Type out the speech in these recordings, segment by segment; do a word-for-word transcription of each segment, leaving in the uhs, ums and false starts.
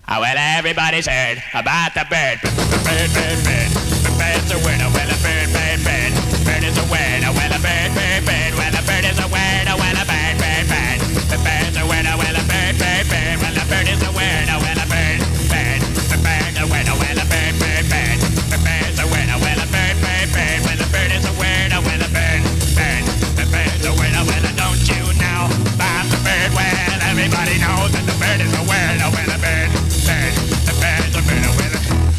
Oh, well, everybody's heard about the bird. Bird, bird, bird. The bird's a word. Oh, well, a bird, bird, bird. Bird is a word. Oh, well, a bird, bird, bird. Well, a bird is a word. Oh, well, a bird, bird, bird. The bird's a word. Oh, well, a bird, bird, bird. Well, a bird is a word. Oh, well, a bird, bird. The bird's a word. Oh, well, a bird, bird, bird. The bird's a word. Oh, well, a bird, bird, bird. Well, a bird is a word. Oh, well, a bird, bird. The bird's a word. Oh, well, don't you know about the bird? Well, everybody knows that the bird is a word. Oh, well, a bird, bird. The bird's a word. Oh, well,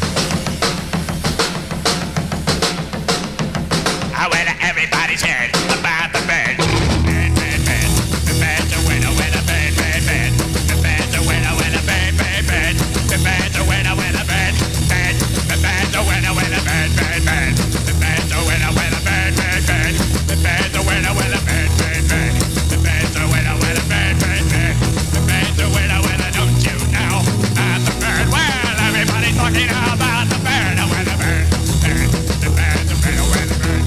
oh, well, everybody's heard about the bird. Bird, bird, bird. The bird's a word. Oh, well, a bird, bird, bird. The bird's a word. Oh, well, a bird, bird, bird. The bird's a word. Oh, well, a bird, bird. The bird's a word. Oh, well, a bird, bird, bird. The bird's a word. Oh, well, a bird, bird, bird. The bird's a word. Oh, well, a bird, bird, bird. The bird's a word. Oh, well, a bird, bird, bird. The bird's a word. Oh, well, don't you know about the bird? Well, everybody's talking about the bird. Oh, well, a bird, bird. The bird's a word. Oh, well, a bird.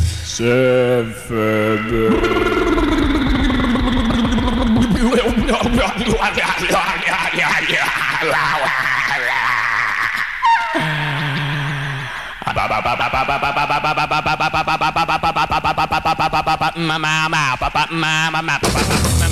Mama,